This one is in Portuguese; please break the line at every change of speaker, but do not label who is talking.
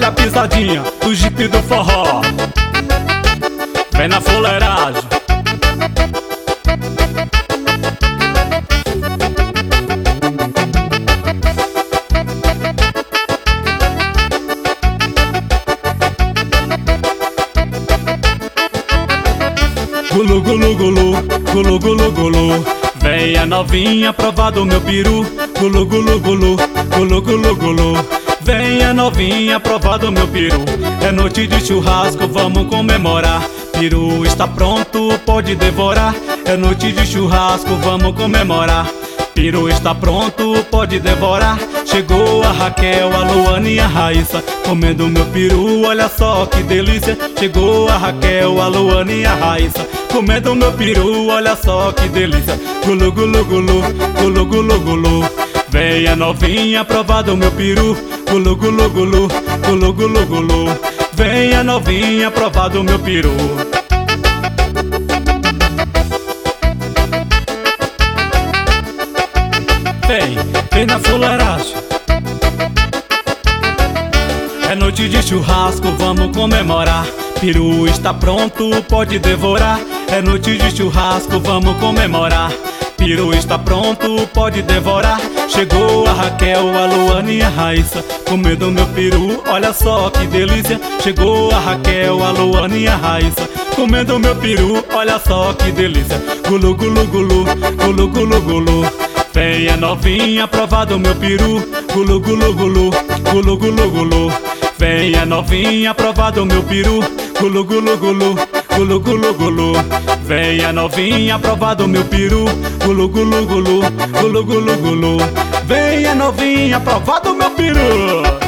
olha a pisadinha do jipe do forró. Vem na fuleiragem. Gulu, gulu, gulu, gulu, gulu, gulu. Venha novinha provar do meu peru. Gulu, gulu, gulu, gulu, gulu, gulu. Venha novinha provar do meu peru. É noite de churrasco, vamos comemorar. Peru está pronto, pode devorar. É noite de churrasco, vamos comemorar. Peru está pronto, pode devorar. Chegou a Raquel, a Luana e a Raíssa, comendo meu peru, olha só que delícia. Chegou a Raquel, a Luana e a Raíssa, comendo meu peru, olha só que delícia. Gulu, gulu, gulu, gulu, gulu, gulu. Venha novinha provar do meu peru. Gulu, gulu, gulu, gulu, gulu, gulu. Venha novinha provar do meu peru. Vem na fuleiragem. É noite de churrasco, vamos comemorar. Peru está pronto, pode devorar. É noite de churrasco, vamos comemorar. Peru está pronto, pode devorar. Chegou a Raquel, a Luana e a Raíssa, comendo meu peru, olha só que delícia. Chegou a Raquel, a Luana e a Raíssa, comendo meu peru, olha só que delícia. Gulu, gulu, gulu, gulu, gulu, gulu. Venha novinha provar do meu peru. Gulu, gulu, gulu, gulu, gulu, gulu. Venha novinha provar do meu peru. Gulu, gulu, gulu, gulu, gulu, gulu. Venha novinha provar do meu peru. Gulu, gulu, gulu, gulu, gulu, gulu. Venha novinha provar do meu peru.